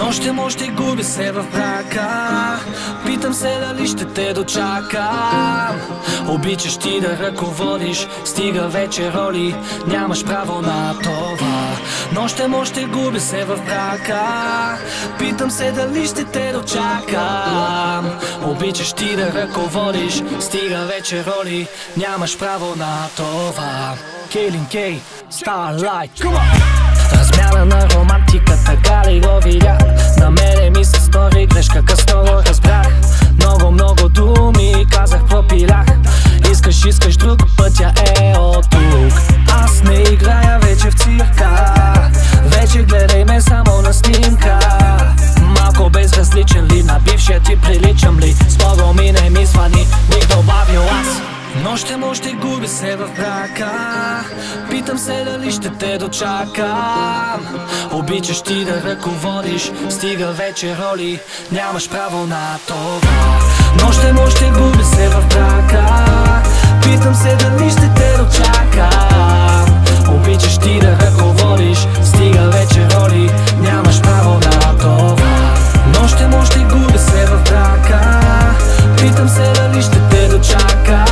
Нощем още губи се в брака. Питам се дали ще те дочакам. Обичаш ти да ръководиш, стига вече роли, нямаш право на това. Нощем още губи се в брака. Питам се дали ще те дочакам. Обичаш ти да ръководиш, стига вече роли, нямаш право на това. Кейлин Кей, Starlight, размяна на романтика, така ли го видя? На мене ми се стори грешка, късно го разбрах. Много думи казах, пропилях. Искаш друг, пътя е от тук. Аз не играя вече в цирка, вече гледай ме само на снимка. Малко безразличен ли, на бившия ти приличам ли? С много ми не ми звъни, бих добавил аз. Нощем още губи се в брака. Питам се дали ще те дочакам. Обичаш ти да ръководиш, стига вече роли, нямаш право на това. Нощем още губи се в брака. Питам се дали ще те дочакам. Обичаш ти да ръководиш, стига вече роли, нямаш право на това. Нощем още губи се в брака. Питам се дали ще те дочакам.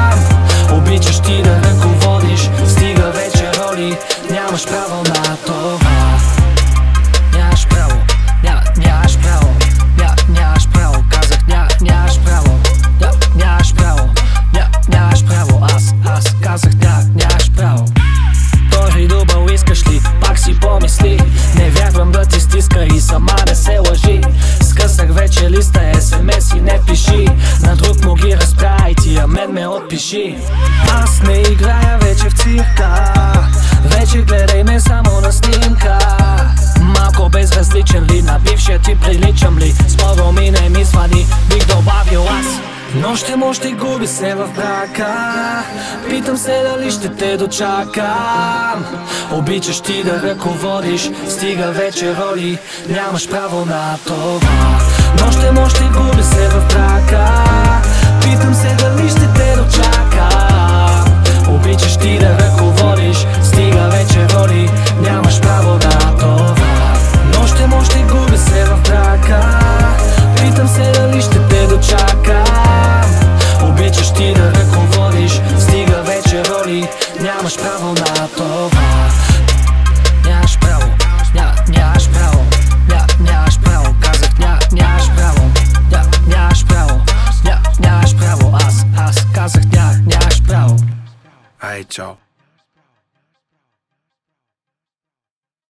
Обичаш ти да ръководиш, стига вече роли, нямаш право на това. Нямаш право, нямаш право, нямаш право, казах нямаш право, нямаш право, нямаш право, аз казах нямаш право. Втори дубъл искаш ли, пак си помисли, не вярвам да ти стиска и сама не се лъжи. Скъсах вече листа, SMS и не пиши, на друг му ги разправи, ти а мен ме отпиши. Аз не играя вече в цирка, вече гледай ме само на снимка. Малко безразличен ли, на бившия ти приличам ли? С много ми не ми звъни, бих добавил аз. Нощем още губи се в брака. Питам се дали ще те дочакам. Обичаш ти да ръководиш, стига вече роли, нямаш право на това. Нощем още губи се в брака. Питам се дали ще те дочакам. Обичаш ти да ръководиш, стига вече роли,